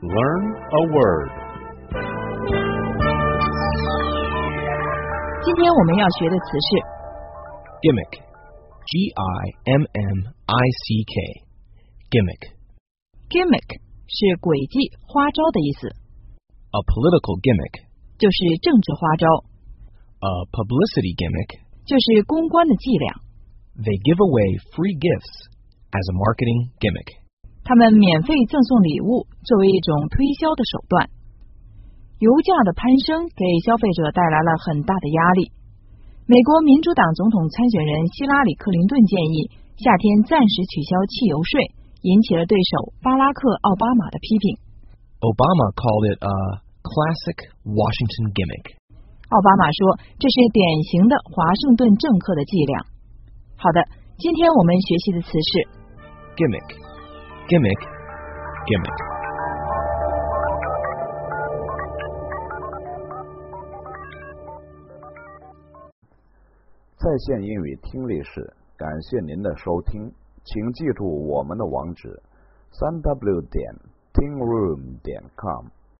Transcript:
Learn a word. 今天我们要学的词是 Gimmick. G-I-M-M-I-C-K. Gimmick. gimmick 是诡计、花招的意思， A political gimmick. 就是政治花招， A publicity gimmick. 就是公关的伎俩。 They give away free gifts as a marketing gimmick. 他们免费赠送礼物，作为一种推销的手段。油价的攀升给消费者带来了很大的压力。美国民主党总统参选人希拉里·克林顿建议夏天暂时取消汽油税，引起了对手巴拉克·奥巴马的批评。 Obama called it a classic Washington gimmick. 奥巴马说，这是典型的华盛顿政客的伎俩。好的，今天我们学习的词是 Gimmick. Gimmick. Gimmick. 在线英语听力室，感谢您的收听，请记住我们的网址：3w.tingroom.com。